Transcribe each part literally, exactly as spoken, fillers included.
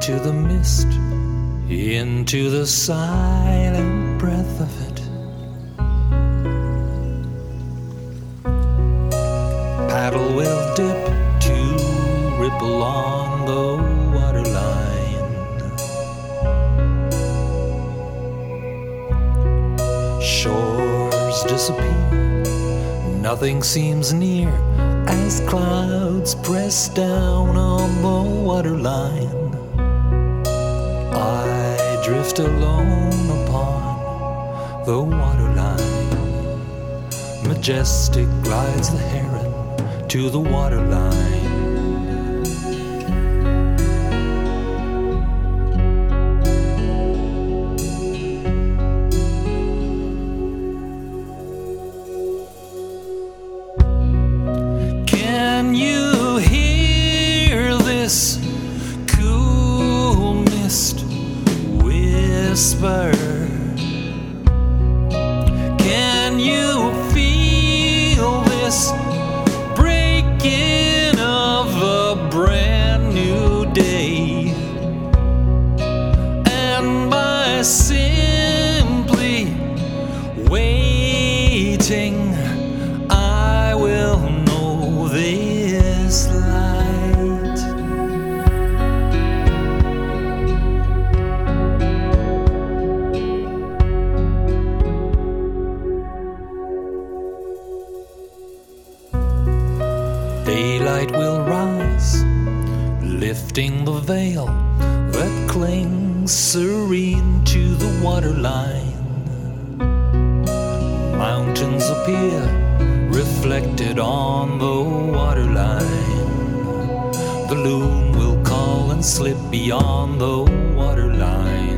into the mist, into the silent breath of it. Paddle will dip to ripple on the waterline. Shores disappear, nothing seems near as clouds press down on the waterline. I drift alone upon the waterline. Majestic glides the heron to the waterline. Can you hear this cool mist whisper? Can you feel this breaking of a brand new day? And by simply waiting, I will know this light. Daylight will rise, lifting the veil that clings serene to the waterline. Mountains appear reflected on the waterline. The loon will call and slip beyond the waterline.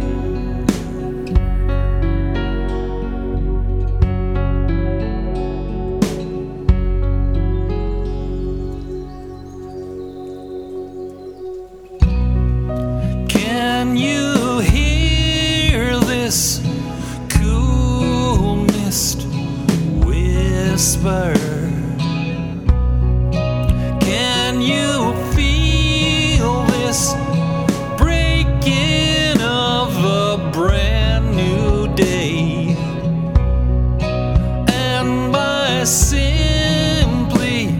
Can you hear this cool mist whisper? Can you feel this breaking of a brand new day? And by simply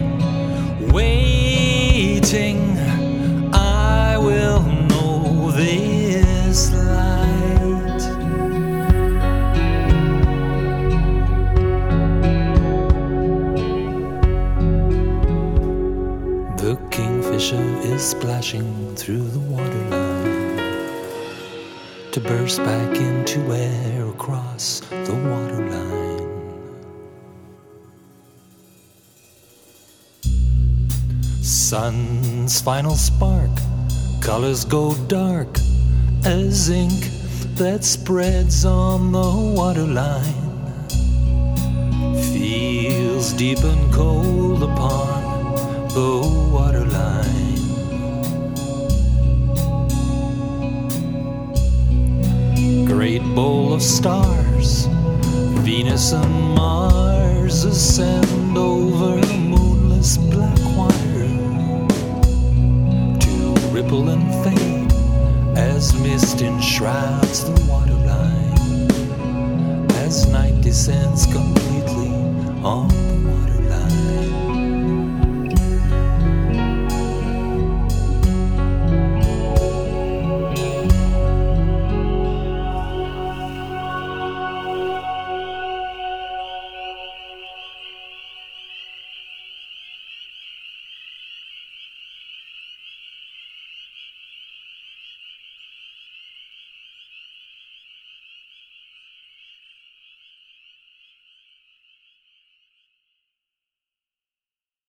waiting, I will know this light. The kingfisher is splashing through the waterline to burst back into air across the waterline. Sun's final spark, colors go dark as ink that spreads on the waterline. Feels deep and cold upon the waterline. Great bowl of stars, Venus and Mars ascend over the moonless black wire to ripple and fade as mist enshrouds the waterline, as night descends completely on the